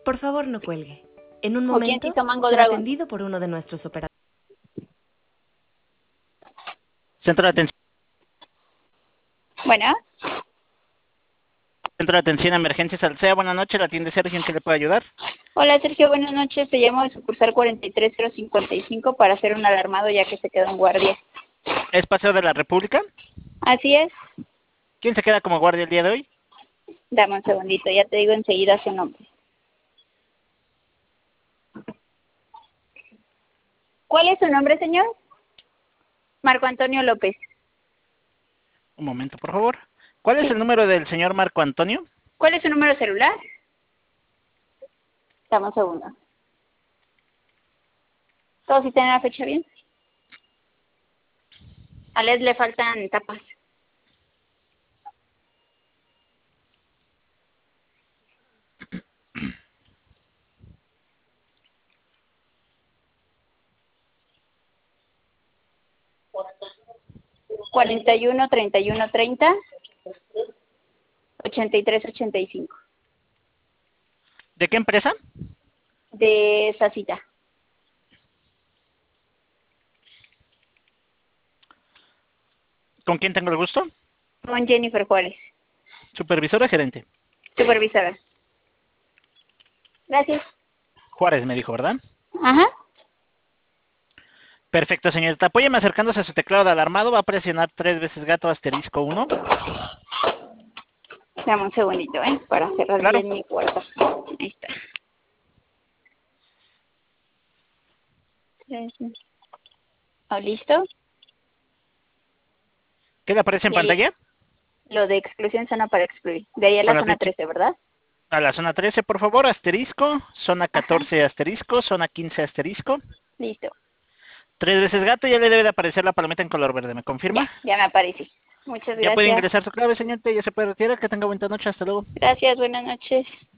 Por favor, no cuelgue. En un ¿O quién momento hizo Mango será Dragon? atendido por uno de nuestros operadores. Centro de atención. Bueno, Centro de Atención a Emergencias Alsea, buenas noches, la atiende Sergio, ¿en qué le puedo ayudar? hola Sergio, buenas noches. Te llamo de sucursal 43055 para hacer un alarmado ya que se quedó en guardia. ¿Es Paseo de la República? Así es. ¿Quién se queda como guardia el día de hoy? Dame un segundito, ya te digo enseguida su nombre. ¿Cuál es su nombre, señor? Marco Antonio López. Un momento, por favor. ¿Cuál es Sí. el número del señor Marco Antonio? ¿Cuál es su número celular? Dame un segundo. ¿Todos sí tienen la fecha bien? A Les le faltan tapas. Cuarenta y uno, 30, 83, 85. ¿De qué empresa? De esa cita. ¿Con quién tengo el gusto? Con Jennifer Juárez, ¿Supervisora o gerente? supervisora. Gracias. Juárez me dijo, ¿verdad? Ajá. Perfecto, señorita. Apóyeme acercándose a su teclado de alarmado. Va a presionar 3 veces gato asterisco 1. Dame un segundito, para cerrar Claro. bien mi puerta. Ahí está. ¿Listo? ¿Qué le aparece en Y ahí, pantalla? lo de exclusión zona para excluir. De ahí a la Con la zona flecha. 13, ¿verdad? A la zona 13, por favor, asterisco. Zona 14, Ajá. asterisco. Zona 15, asterisco. Listo. 3 veces gato, ya le debe de aparecer la palomita en color verde. ¿Me confirma? Ya me aparecí. Muchas Ya puede gracias. ingresar su clave, señorita. Ya se puede retirar. Que tenga buena noche. Hasta luego. Gracias, buenas noches.